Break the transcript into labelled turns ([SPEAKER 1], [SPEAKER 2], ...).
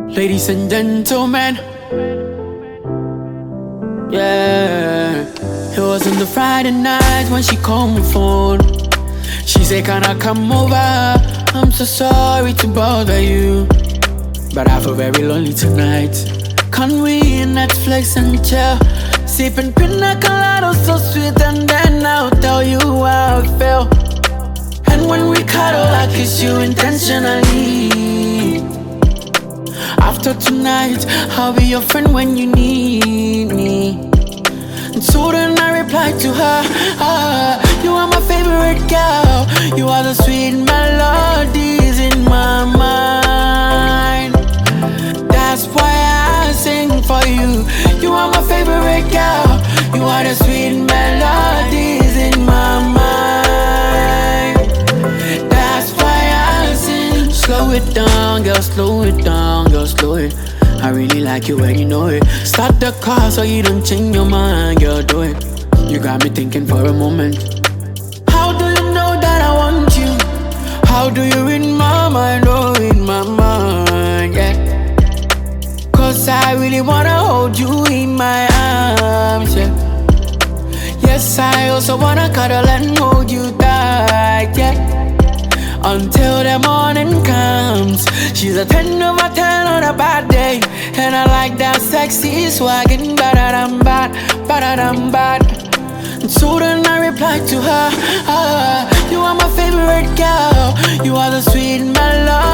[SPEAKER 1] Ladies and gentlemen, yeah. It was on the Friday night when she called my phone. She said, can I come over? I'm so sorry to bother you, but I feel very lonely tonight. Can we Netflix and chill, sipping pina colada so sweet, and then I'll tell you how I feel. And when we cuddle, I kiss you intentionally. After tonight, I'll be your friend when you need me. And so then I replied to her, you are my favorite girl. You are the sweet melodies in my mind. That's why I sing for you. You are my favorite girl. You are the sweet melodies in my mind. That's why I sing. Slow it down, girl, slow it down, girl, slow it. I really like you when you know it. Start the car so you don't change your mind, girl, do it. You got me thinking for a moment. How do you know that I want you? How do you read my mind, oh, in my mind, yeah. Cause I really wanna hold you in my arms, yeah. Yes, I also wanna cuddle and hold you tight, yeah. Until the morning comes. She's a 10 over 10 on a bad day, and I like that sexy swaggin', ba-da-dum-bad, ba-da-dum-bad. And so then I replied to her, you are my favorite girl. You are the sweet melody